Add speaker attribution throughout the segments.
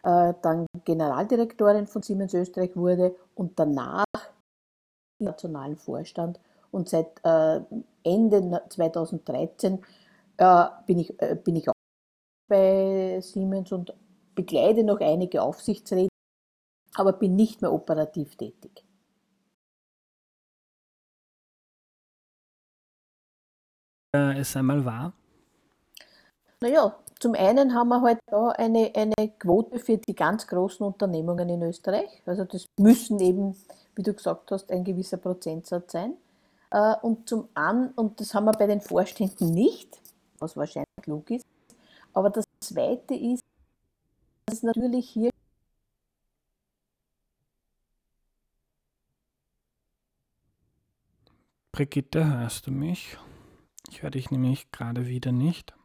Speaker 1: dann Generaldirektorin von Siemens Österreich wurde und danach im nationalen Vorstand. Und seit Ende 2013 bin ich auch bei Siemens und bekleide noch einige Aufsichtsräte, aber bin nicht mehr operativ tätig.
Speaker 2: Es einmal war?
Speaker 1: Naja, zum einen haben wir halt da eine Quote für die ganz großen Unternehmungen in Österreich. Also das müssen eben, wie du gesagt hast, ein gewisser Prozentsatz sein. Und das haben wir bei den Vorständen nicht, was wahrscheinlich klug ist. Aber das Zweite ist, dass es natürlich hier
Speaker 2: Brigitte, hörst du mich? Ich höre dich nämlich gerade wieder nicht.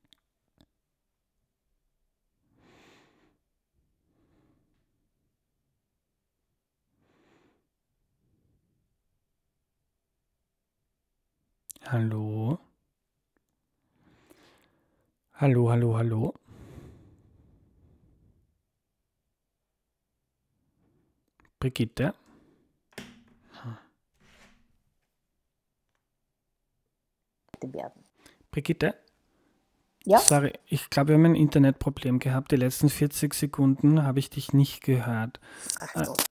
Speaker 2: Hallo? Hallo, hallo, hallo? Brigitte?
Speaker 1: werden.
Speaker 2: Brigitte?
Speaker 1: Ja?
Speaker 2: Sorry, ich glaube, wir haben ein Internetproblem gehabt. Die letzten 40 Sekunden habe ich dich nicht gehört.
Speaker 1: Ach
Speaker 2: Äh,
Speaker 1: so.